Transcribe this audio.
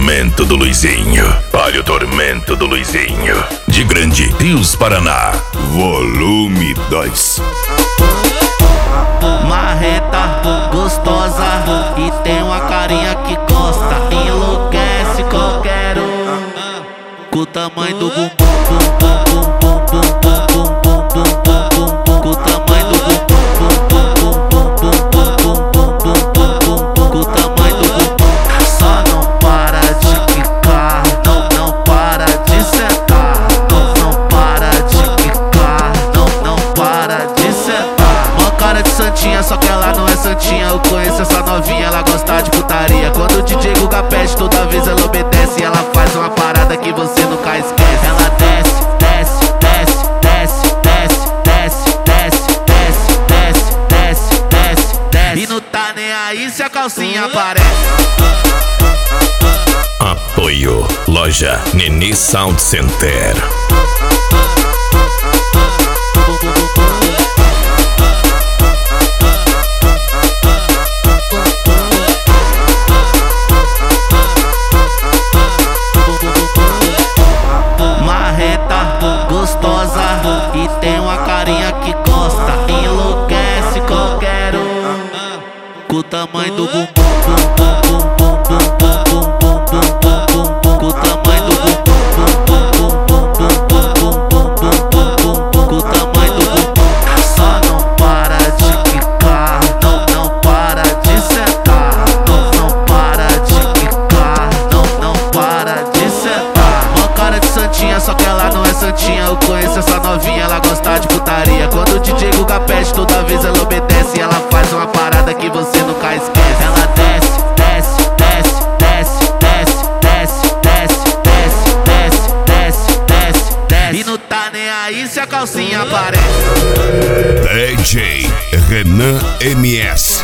tormento do Luizinho. Olha o tormento do Luizinho. De Grande Rios, Paraná. Volume 2. Marreta, gostosa e tem uma carinha que gosta. Enlouquece qualquer um com o tamanho do bumbum, com o tamanho do bumbum, com o tamanho do bumbum. Só não para de quicar, não para de sentar, não para de quicar, não para de sentar. Mó cara de santinha, só que ela não é santinha. Eu conheço essa novinha, ela gosta de putaria. Quando o DJ Guga pede, toda vez ela obedece. Ela faz uma parada que você nunca esquece. Ela desce, desce, desce, desce, desce, desce, desce, desce, desce, desce, desce, desce. E não tá nem aí se a calcinha aparece. Apoio Loja Nenê Sound Center. Gostosa e tem uma carinha que gosta. Enlouquece qualquer um com o tamanho do bumbum, com o tamanho do bumbum, com o tamanho do bumbum. Só não para de quicar, não para de sentar, não para de quicar, não para de sentar. Mó cara de santinha, só que ela não é santinha. Eu conheço essa novinha, ela gosta de putaria. Quando o DJ Guga pede, toda vez ela obedece. Ela faz uma parada que você nunca esquece. Ela desce, desce, desce, desce, desce, desce, desce, desce, desce, desce, desce, desce. E não tá nem aí se a calcinha aparece. DJ Renan MS.